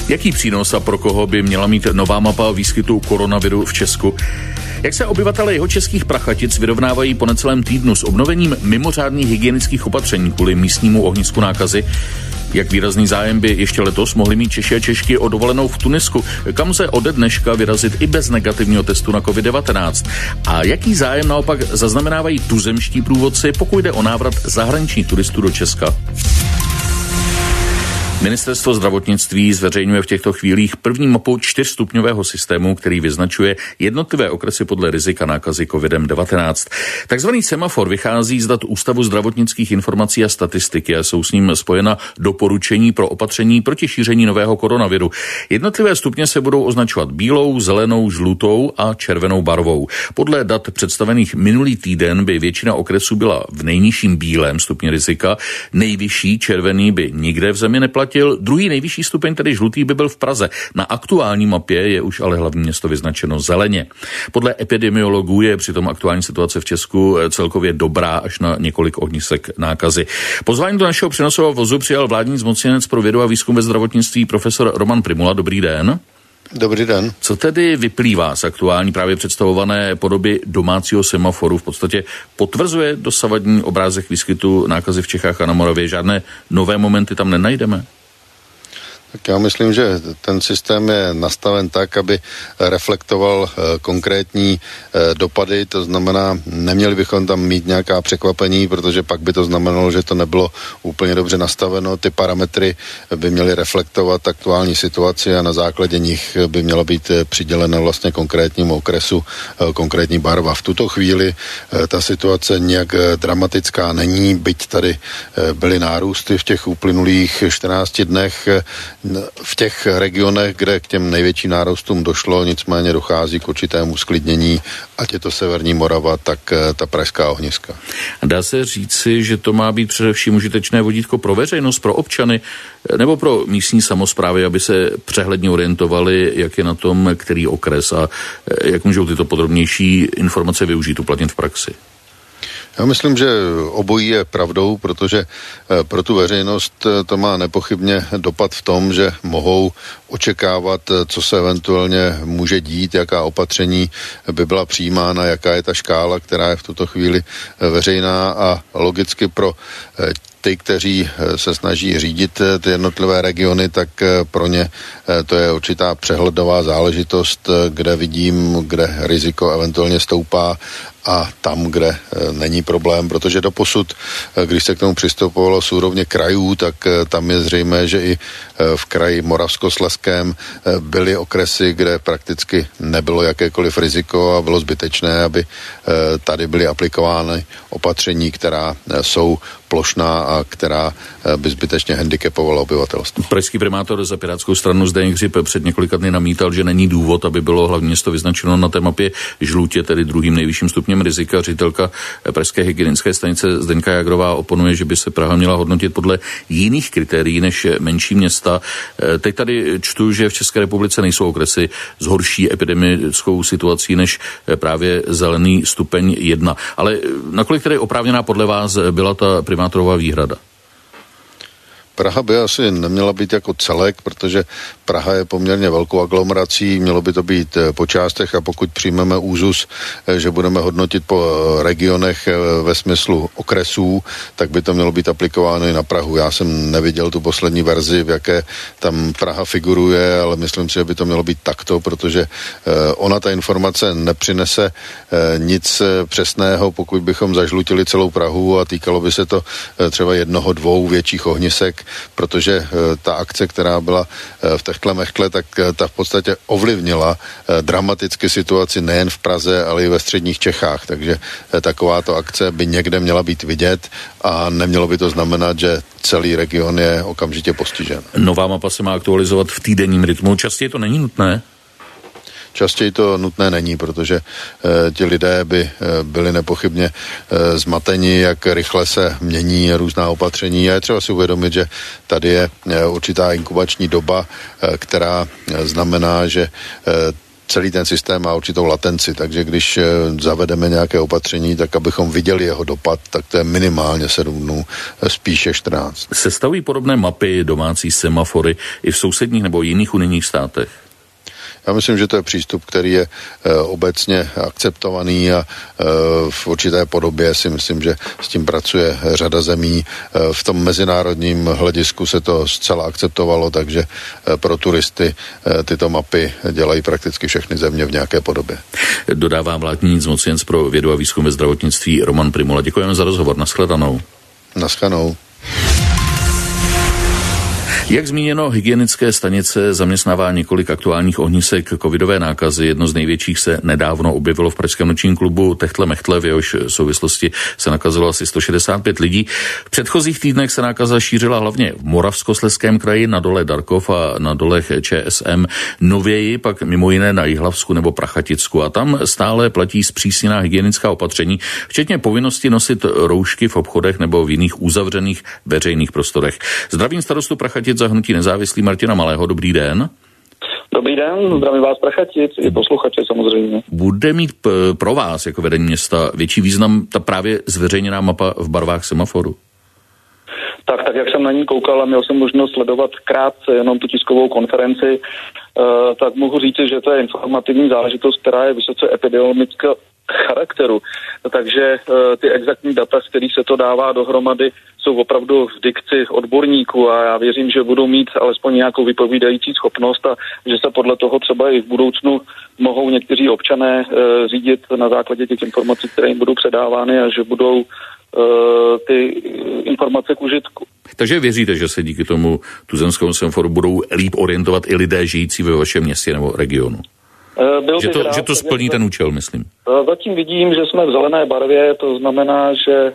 Jaký přínos a pro koho by měla mít nová mapa výskytu koronaviru v Česku? Jak se obyvatelé jihočeských Prachatic vyrovnávají po necelém týdnu s obnovením mimořádných hygienických opatření kvůli místnímu ohnisku nákazy? Jak výrazný zájem by ještě letos mohli mít Češi a Češky o dovolenou v Tunisku, kam se ode dneška vyrazit i bez negativního testu na COVID-19? A jaký zájem naopak zaznamenávají tuzemští průvodci, pokud jde o návrat zahraničních turistů do Česka? Ministerstvo zdravotnictví zveřejňuje v těchto chvílích první mapu 4stupňového systému, který vyznačuje jednotlivé okresy podle rizika nákazy COVID-19. Takzvaný semafor vychází z dat Ústavu zdravotnických informací a statistiky a jsou s ním spojena doporučení pro opatření proti šíření nového koronaviru. Jednotlivé stupně se budou označovat bílou, zelenou, žlutou a červenou barvou. Podle dat představených minulý týden by většina okresů byla v nejnižším bílém stupni rizika, nejvyšší červený by nikde v zemi neplatil. Druhý nejvyšší stupeň, tedy žlutý, by byl v Praze. Na aktuální mapě je už ale hlavní město vyznačeno zeleně. Podle epidemiologů je přitom aktuální situace v Česku celkově dobrá až na několik ohnisek nákazy. Pozvání do našeho přenosového vozu přijal vládní zmocněnec pro vědu a výzkum ve zdravotnictví profesor Roman Prymula. Dobrý den. Dobrý den. Co tedy vyplývá z aktuální právě představované podoby domácího semaforu? V podstatě potvrzuje dosavadní obrázek výskytu nákazy v Čechách a na Moravě? Žádné nové momenty tam nenajdeme? Tak já myslím, že ten systém je nastaven tak, aby reflektoval konkrétní dopady, to znamená, neměli bychom tam mít nějaká překvapení, protože pak by to znamenalo, že to nebylo úplně dobře nastaveno. Ty parametry by měly reflektovat aktuální situaci a na základě nich by měla být přidělena vlastně konkrétnímu okresu konkrétní barva. V tuto chvíli ta situace nějak dramatická není, byť tady byly nárůsty v těch uplynulých 14 dnech, v těch regionech, kde k těm největším nárůstům došlo, nicméně dochází k určitému sklidnění, ať je to severní Morava, tak ta pražská ohniska. Dá se říci, že to má být především užitečné vodítko pro veřejnost, pro občany nebo pro místní samosprávy, aby se přehledně orientovali, jak je na tom který okres a jak můžou tyto podrobnější informace využít, uplatnit v praxi? Já myslím, že obojí je pravdou, protože pro tu veřejnost to má nepochybně dopad v tom, že mohou očekávat, co se eventuálně může dít, jaká opatření by byla přijímána, jaká je ta škála, která je v tuto chvíli veřejná a logicky pro ty, kteří se snaží řídit ty jednotlivé regiony, tak pro ně to je určitá přehledová záležitost, kde vidím, kde riziko eventuálně stoupá a tam, kde není problém, protože doposud, když se k tomu přistupovalo z úrovně krajů, tak tam je zřejmé, že i v kraji Moravskoslezském byly okresy, kde prakticky nebylo jakékoliv riziko a bylo zbytečné, aby tady byly aplikovány opatření, která jsou plošná a která by zbytečně handicapovala obyvatelstvo. Pražský primátor za Pirátskou stranu Zdeněk Hřib před několika dny namítal, že není důvod, aby bylo hlavní město vyznačeno na té mapě žlutě, tedy druhým nejvyšším stupněm rizika. Ředitelka pražské hygienické stanice Zdeňka Jagrová oponuje, že by se Praha měla hodnotit podle jiných kritérií než menší města. Teď tady čtu, že v České republice nejsou okresy s horší epidemickou situací než právě zelený stupeň 1. Ale nakolik tedy oprávněná podle vás byla ta primátorová výhrada? Praha by asi neměla být jako celek, protože Praha je poměrně velkou aglomerací, mělo by to být po částech a pokud přijmeme úzus, že budeme hodnotit po regionech ve smyslu okresů, tak by to mělo být aplikováno i na Prahu. Já jsem neviděl tu poslední verzi, v jaké tam Praha figuruje, ale myslím si, že by to mělo být takto, protože ona ta informace nepřinese nic přesného, pokud bychom zažlutili celou Prahu a týkalo by se to třeba 1-2 větších ohnisek, protože ta akce, která byla v Techtle Mechtle, tak ta v podstatě ovlivnila dramaticky situaci nejen v Praze, ale i ve středních Čechách. Takže takováto akce by někde měla být vidět a nemělo by to znamenat, že celý region je okamžitě postižen. Nová mapa se má aktualizovat v týdenním rytmu. Častěji to není nutné? Častěji to nutné není, protože ti lidé by byli nepochybně zmateni, jak rychle se mění různá opatření. A je třeba si uvědomit, že tady je určitá inkubační doba, která znamená, že celý ten systém má určitou latenci, takže když zavedeme nějaké opatření, tak abychom viděli jeho dopad, tak to je minimálně 7 dnů, spíše 14. Sestavují podobné mapy domácí semafory i v sousedních nebo jiných unijních státech? Já myslím, že to je přístup, který je obecně akceptovaný a v určité podobě si myslím, že s tím pracuje řada zemí. V tom mezinárodním hledisku se to zcela akceptovalo, takže pro turisty tyto mapy dělají prakticky všechny země v nějaké podobě. Dodává vládní zmocněnec pro vědu a výzkum ve zdravotnictví Roman Prymula. Děkujeme za rozhovor. Nashledanou. Naschledanou. Jak zmíněno, hygienické stanice zaměstnává několik aktuálních ohnisek covidové nákazy. Jedno z největších se nedávno objevilo v pražském nočním klubu Techtle Mechtle, v jehož souvislosti se nakazilo asi 165 lidí. V předchozích týdnech se nákaza šířila hlavně v Moravskoslezském kraji, na dole Darkov a na dolech ČSM. Nověji pak mimo jiné na Jihlavsku nebo Prachaticku. A tam stále platí zpřísněná hygienická opatření, včetně povinnosti nosit roušky v obchodech nebo v jiných uzavřených veřejných prostorech. Zdravím starostu Prachatic za hnutí Nezávislí Martina Malého. Dobrý den. Dobrý den, zdravím vás Prachatic i posluchače samozřejmě. Bude mít pro vás jako vedení města větší význam ta právě zveřejněná mapa v barvách semaforu? Tak jak jsem na ní koukal a měl jsem možnost sledovat krátce jenom tu tiskovou konferenci, tak mohu říct, že to je informativní záležitost, která je vysoce epidemiologická charakteru. Takže ty exaktní data, z kterých se to dává dohromady, jsou opravdu v dikci odborníků a já věřím, že budou mít alespoň nějakou vypovídající schopnost a že se podle toho třeba i v budoucnu mohou někteří občané řídit na základě těch informací, které jim budou předávány a že budou ty informace k užitku. Takže věříte, že se díky tomu tuzemskému semaforu budou líp orientovat i lidé žijící ve vašem městě nebo regionu? Že to splní ten účel, myslím. Zatím vidím, že jsme v zelené barvě, to znamená, že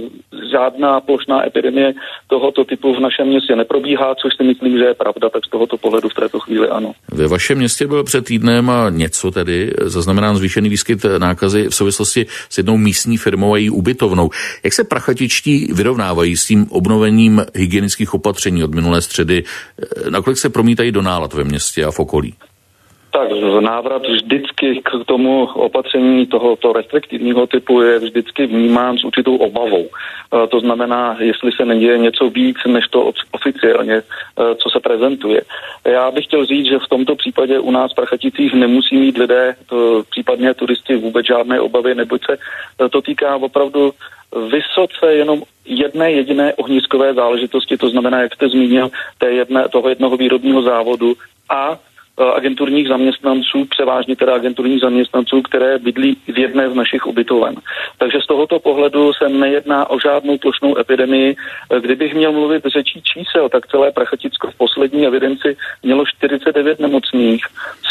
žádná plošná epidemie tohoto typu v našem městě neprobíhá, což si myslím, že je pravda, tak z tohoto pohledu v této chvíli ano. Ve vašem městě byl před týdnem a něco tedy zaznamenán zvýšený výskyt nákazy v souvislosti s jednou místní firmou a její ubytovnou. Jak se prachatičtí vyrovnávají s tím obnovením hygienických opatření od minulé středy? Nakolik se promítají do nálad ve městě a v okolí? Tak návrat vždycky k tomu opatření tohoto restriktivního typu je vždycky vnímán s určitou obavou. To znamená, jestli se neděje něco víc, než to oficiálně, co se prezentuje. Já bych chtěl říct, že v tomto případě u nás v Prachaticích nemusí mít lidé, případně turisti, vůbec žádné obavy, neboť se to týká opravdu vysoce jenom jedné jediné ohniskové záležitosti, to znamená, jak jste zmínil, toho jednoho výrobního závodu a agenturních zaměstnanců, převážně teda agenturních zaměstnanců, které bydlí v jedné z našich ubytoven. Takže z tohoto pohledu se nejedná o žádnou plošnou epidemii. Kdybych měl mluvit řečí čísel, tak celé Prachaticko v poslední evidenci mělo 49 nemocných.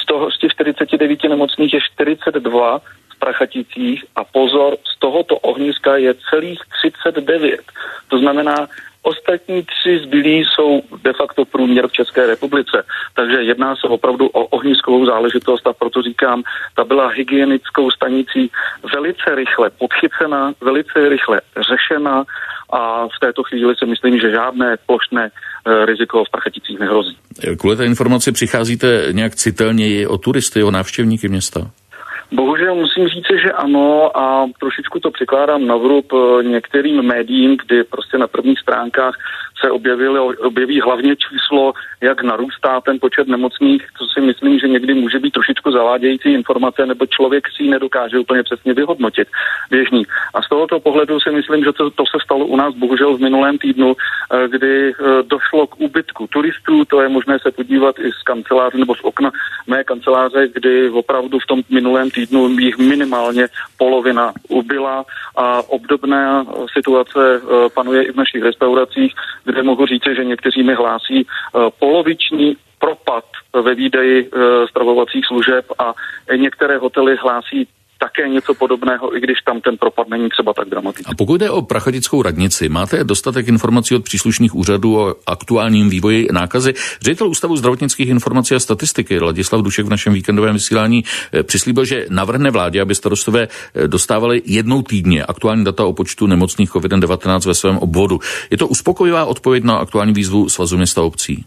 Z těch 49 nemocných je 42 v Prachaticích a pozor, z tohoto ohniska je celých 39. To znamená, ostatní 3 zbylí jsou de facto průměr v České republice, takže jedná se opravdu o ohniskovou záležitost a proto říkám, ta byla hygienickou stanicí velice rychle podchycena, velice rychle řešena a v této chvíli si myslím, že žádné plošné riziko v Prachaticích nehrozí. Kvůli té informaci přicházíte nějak citelněji o turisty, o návštěvníky města? Bohužel musím říct, že ano a trošičku to přikládám na vrub některým médiím, kdy prostě na prvních stránkách se objeví hlavně číslo, jak narůstá ten počet nemocných, co si myslím, že někdy může být trošičku zavádějící informace, nebo člověk si ji nedokáže úplně přesně vyhodnotit běžný. A z tohoto pohledu si myslím, že to se stalo u nás bohužel v minulém týdnu, kdy došlo k úbytku turistů, to je možné se podívat i z kanceláře nebo z okna mé kanceláře, kdy opravdu v tom minulém týdnu jich minimálně polovina ubyla a obdobná situace panuje i v našich restauracích, kde mohu říct, že někteří mi hlásí poloviční propad ve výdeji stravovacích služeb a některé hotely hlásí také něco podobného, i když tam ten propad není třeba tak dramatický. A pokud jde o prachatickou radnici, máte dostatek informací od příslušných úřadů o aktuálním vývoji nákazy? Ředitel Ústavu zdravotnických informací a statistiky Ladislav Dušek v našem víkendovém vysílání přislíbil, že navrhne vládě, aby starostové dostávali jednou týdně aktuální data o počtu nemocných COVID-19 ve svém obvodu. Je to uspokojivá odpověď na aktuální výzvu Svazu měst a obcí?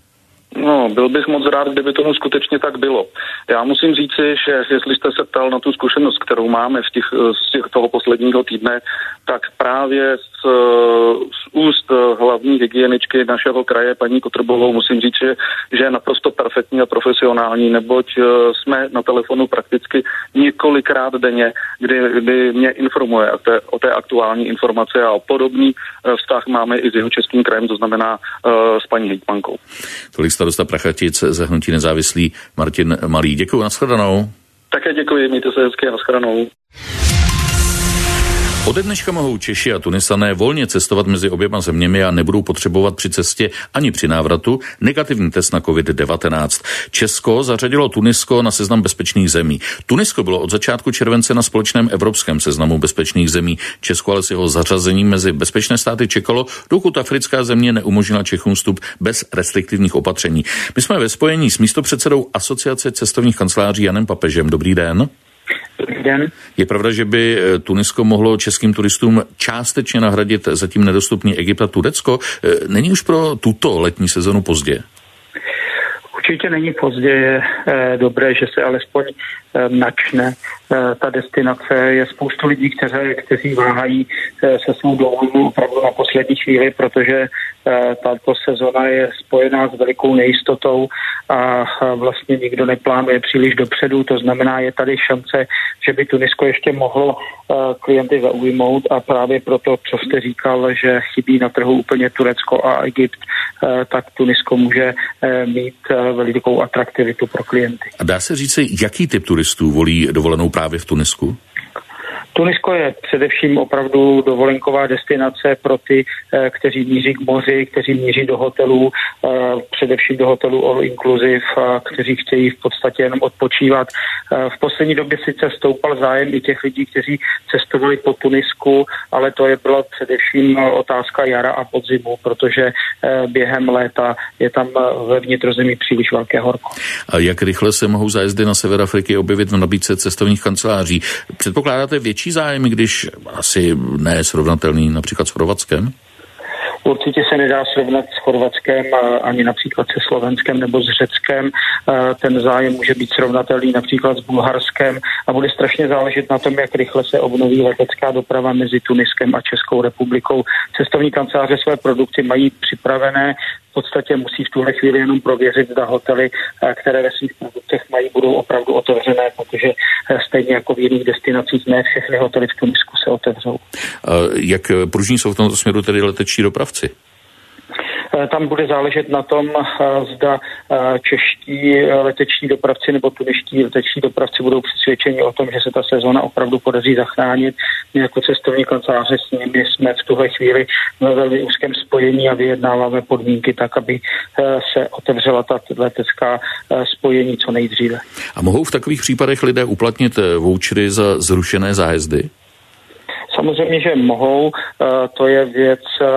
No, byl bych moc rád, kdyby tomu skutečně tak bylo. Já musím říci, že jestli jste se ptal na tu zkušenost, kterou máme z toho posledního týdne, tak právě z úst hlavní hygieničky našeho kraje, paní Kotrbovou, musím říct, že je naprosto perfektní a profesionální, neboť jsme na telefonu prakticky několikrát denně, kdy mě informuje o té aktuální informace a podobný vztah máme i s Jihočeským krajem, to znamená s paní hejtmankou. Tolik starosta Prachatic ze hnutí Nezávislý Martin Malý. Děkuji, nashledanou. Také děkuji, mějte se hezky, nashledanou. Ode dneška mohou Češi a Tunisané volně cestovat mezi oběma zeměmi a nebudou potřebovat při cestě ani při návratu negativní test na COVID-19. Česko zařadilo Tunisko na seznam bezpečných zemí. Tunisko bylo od začátku července na společném evropském seznamu bezpečných zemí. Česko ale s jeho zařazením mezi bezpečné státy čekalo, dokud africká země neumožnila Čechům vstup bez restriktivních opatření. My jsme ve spojení s místopředsedou Asociace cestovních kanceláří Janem Papežem. Dobrý den. Dobrý den. Je pravda, že by Tunisko mohlo českým turistům částečně nahradit zatím nedostupný Egypt a Turecko? Není už pro tuto letní sezonu pozdě? Určitě není pozdě, je dobré, že se alespoň načne ta destinace. Je spoustu lidí, kteří váhají se svou dovolenou opravdu na poslední chvíli, protože tato sezona je spojená s velikou nejistotou a vlastně nikdo neplánuje příliš dopředu. To znamená, je tady šance, že by Tunisko ještě mohlo klienty zaujmout a právě proto, co jste říkal, že chybí na trhu úplně Turecko a Egypt, tak Tunisko může mít velikou atraktivitu pro klienty. A dá se říct, jaký typ turistů volí dovolenou právě v Tunisku? Tunisko je především opravdu dovolenková destinace pro ty, kteří míří k moři, kteří míří do hotelů, především do hotelů all inclusive, kteří chtějí v podstatě jenom odpočívat. V poslední době sice stoupal zájem i těch lidí, kteří cestovali po Tunisku, ale to byla především otázka jara a podzimu, protože během léta je tam ve vnitrozemí příliš velké horko. A jak rychle se mohou zájezdy na sever Afriky objevit v nabídce cestovních kanceláří? Předpokládáte větší zájem, když asi ne srovnatelný například s Chorvatskem? Určitě se nedá srovnat s Chorvatskem ani například se Slovenskem nebo s Řeckem. Ten zájem může být srovnatelný například s Bulharskem a bude strašně záležet na tom, jak rychle se obnoví letecká doprava mezi Tuniskem a Českou republikou. Cestovní kanceláře své produkty mají připravené, v podstatě musí v tuhle chvíli jenom prověřit, zda hotely, které ve svých produktech mají, budou opravdu otevřené, protože stejně jako v jiných destinacích ne všechny hotely v Tunisku se otevřou. Jak pružní jsou v tomto směru tedy letečtí dopravci? Tam bude záležet na tom, zda čeští leteční dopravci nebo tuniští leteční dopravci budou přesvědčeni o tom, že se ta sezóna opravdu podaří zachránit. My jako cestovní kanceláře s nimi jsme v tuhle chvíli ve velmi úzkém spojení a vyjednáváme podmínky tak, aby se otevřela ta letecká spojení co nejdříve. A mohou v takových případech lidé uplatnit vouchery za zrušené zájezdy? Samozřejmě, že mohou, to je věc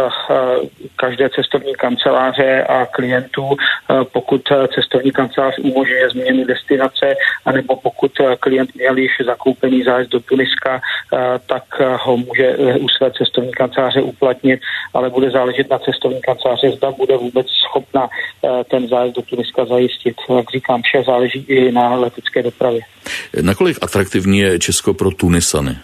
každé cestovní kanceláře a klientů. Pokud cestovní kancelář umožňuje změnu destinace, anebo pokud klient měl již zakoupený zájezd do Tuniska, tak ho může u své cestovní kanceláře uplatnit, ale bude záležet na cestovní kanceláře, zda bude vůbec schopna ten zájezd do Tuniska zajistit. Jak říkám, vše záleží i na letecké dopravě. Nakolik atraktivní je Česko pro Tunisany?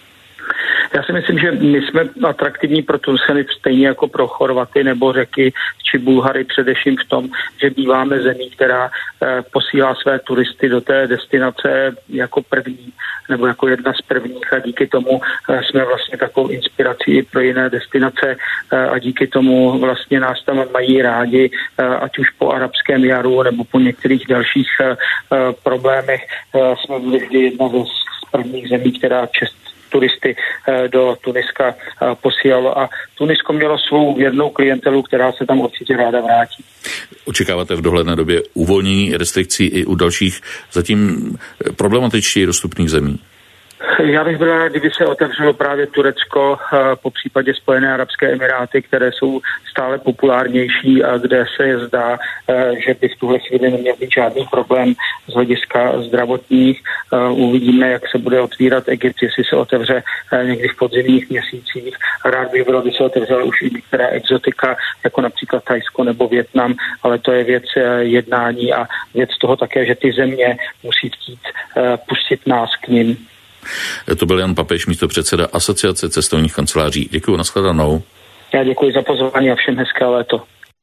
Já si myslím, že my jsme atraktivní pro Tunisany stejně jako pro Chorvaty nebo Řeky či Bulhary, především v tom, že býváme zemí, která posílá své turisty do té destinace jako první nebo jako jedna z prvních a díky tomu jsme vlastně takovou inspirací pro jiné destinace a díky tomu vlastně nás tam mají rádi, ať už po arabském jaru nebo po některých dalších problémech. Jsme byli vždy jedna z prvních zemí, která turisty do Tuniska posílalo a Tunisko mělo svou věrnou klientelu, která se tam určitě ráda vrátí. Očekáváte v dohledné době uvolnění restrikcí i u dalších zatím problematičtěji dostupných zemí? Já bych byl rád, kdyby se otevřelo právě Turecko, po případě Spojené arabské emiráty, které jsou stále populárnější a kde se zdá, že by v tuhle chvíli neměl být žádný problém z hlediska zdravotních. Uvidíme, jak se bude otvírat Egypt, jestli se otevře někdy v podzimních měsících. Rád bych byl, aby se otevřela už i některá exotika, jako například Thajsko nebo Vietnam, ale to je věc jednání a věc toho také, že ty země musí chtít pustit nás k nim. To byl Jan Papež, místopředseda Asociace cestovních kanceláří. Děkuji, nashledanou. Já děkuji za pozvání a všem hezké léto.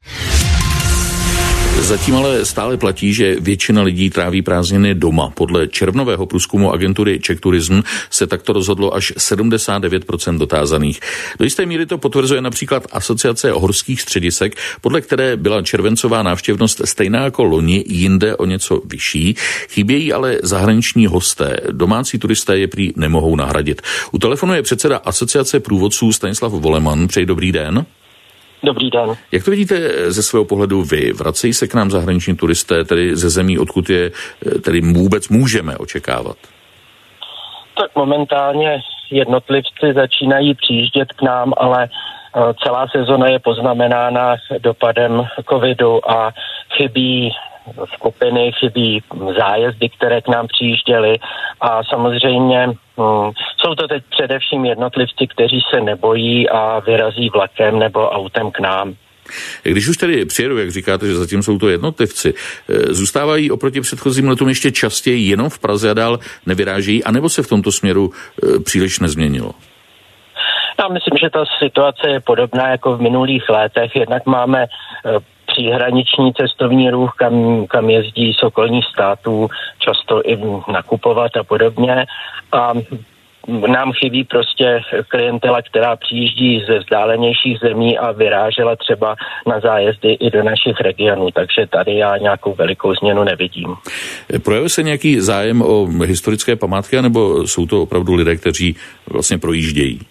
Zatím ale stále platí, že většina lidí tráví prázdniny doma. Podle červnového průzkumu agentury Czech Tourism se takto rozhodlo až 79% dotázaných. Do jisté míry to potvrzuje například Asociace horských středisek, podle které byla červencová návštěvnost stejná jako loni, jinde o něco vyšší. Chybějí ale zahraniční hosté. Domácí turisté je prý nemohou nahradit. U telefonu je předseda Asociace průvodců Stanislav Voleman. Přeji dobrý den. Dobrý den. Jak to vidíte ze svého pohledu vy? Vracejí se k nám zahraniční turisté, tedy ze zemí, odkud je tedy vůbec můžeme očekávat? Tak momentálně jednotlivci začínají přijíždět k nám, ale celá sezona je poznamenána dopadem covidu a chybí skupiny, chybí zájezdy, které k nám přijížděly a samozřejmě jsou to teď především jednotlivci, kteří se nebojí a vyrazí vlakem nebo autem k nám. Když už tedy přijedou, jak říkáte, že zatím jsou to jednotlivci, zůstávají oproti předchozím letům ještě častěji jenom v Praze a dál nevyrážejí, anebo se v tomto směru příliš nezměnilo? Já myslím, že ta situace je podobná jako v minulých letech. Jednak máme příhraniční cestovní ruch, kam jezdí z okolních států, často i nakupovat a podobně. A nám chybí prostě klientela, která přijíždí ze vzdálenějších zemí a vyrážela třeba na zájezdy i do našich regionů, takže tady já nějakou velikou změnu nevidím. Projevuje se nějaký zájem o historické památky, nebo jsou to opravdu lidé, kteří vlastně projíždějí?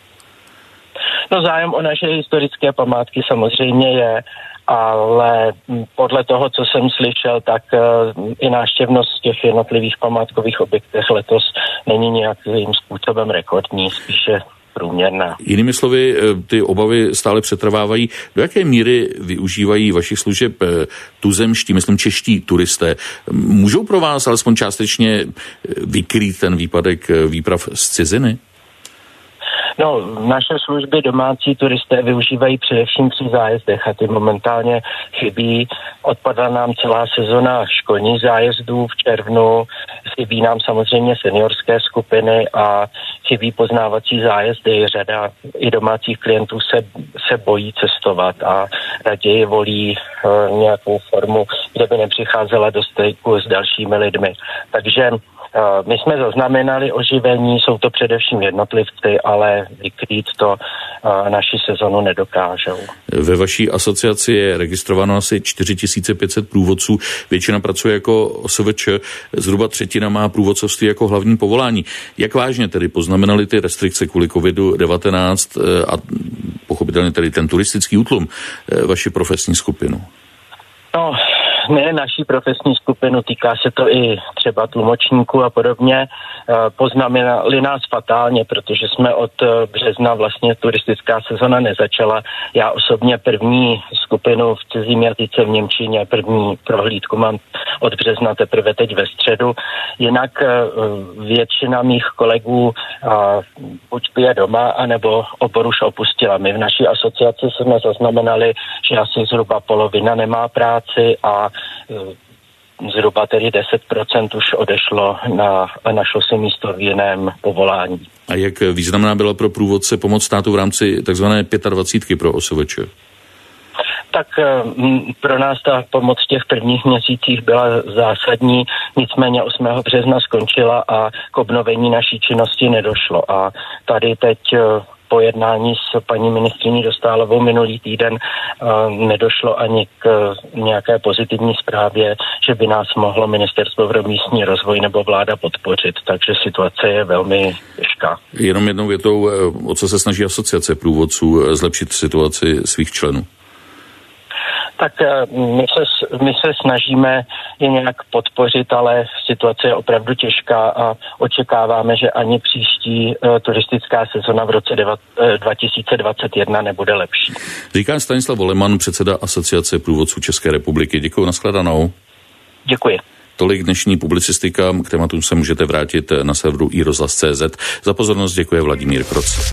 No zájem o naše historické památky samozřejmě je, ale podle toho, co jsem slyšel, tak i návštěvnost v těch jednotlivých památkových objektech letos není nějakým způsobem rekordní, spíše průměrná. Jinými slovy, ty obavy stále přetrvávají. Do jaké míry využívají vašich služeb tuzemští, myslím čeští turisté? Můžou pro vás alespoň částečně vykrýt ten výpadek výprav z ciziny? No, naše služby domácí turisté využívají především při zájezdech a ty momentálně chybí. Odpadla nám celá sezona školních zájezdů v červnu, chybí nám samozřejmě seniorské skupiny a chybí poznávací zájezdy. Řada i domácích klientů se bojí cestovat a raději volí nějakou formu, kde by nepřicházela do styku s dalšími lidmi. Takže my jsme zaznamenali oživení, jsou to především jednotlivci, ale vykrýt to naši sezonu nedokážou. Ve vaší asociaci je registrováno asi 4500 průvodců, většina pracuje jako OSVČ, zhruba třetina má průvodcovství jako hlavní povolání. Jak vážně tedy poznamenaly ty restrikce kvůli COVID-19 a pochopitelně tedy ten turistický útlum vaši profesní skupinu? No, ne naší profesní skupinu, týká se to i třeba tlumočníků a podobně. Poznamenali nás fatálně, protože jsme od března vlastně turistická sezona nezačala. Já osobně první skupinu v cizím jazyce v němčině, první prohlídku mám od března teprve teď ve středu. Jinak většina mých kolegů buď je doma, anebo obor už opustila. My v naší asociaci jsme zaznamenali, že asi zhruba polovina nemá práci a zhruba tedy 10% už odešlo a našlo si místo v jiném povolání. A jak významná byla pro průvodce pomoc státu v rámci takzvané 25 pro OSVČ? Tak pro nás ta pomoc v těch prvních měsících byla zásadní, nicméně 8. března skončila a k obnovení naší činnosti nedošlo. A tady teď po jednání s paní ministryní Dostálovou minulý týden nedošlo ani k nějaké pozitivní zprávě, že by nás mohlo Ministerstvo pro místní rozvoj nebo vláda podpořit, takže situace je velmi těžká. Jenom jednou větou, o co se snaží asociace průvodců zlepšit situaci svých členů? Tak my se snažíme je nějak podpořit, ale situace je opravdu těžká a očekáváme, že ani příští turistická sezona v roce 2021 nebude lepší. Říká Stanislav Voleman, předseda Asociace průvodců České republiky. Děkuji, nashledanou. Děkuji. Tolik dnešní publicistika, k tématům se můžete vrátit na serveru iRozhlas.cz. Za pozornost děkuje Vladimír Kroc.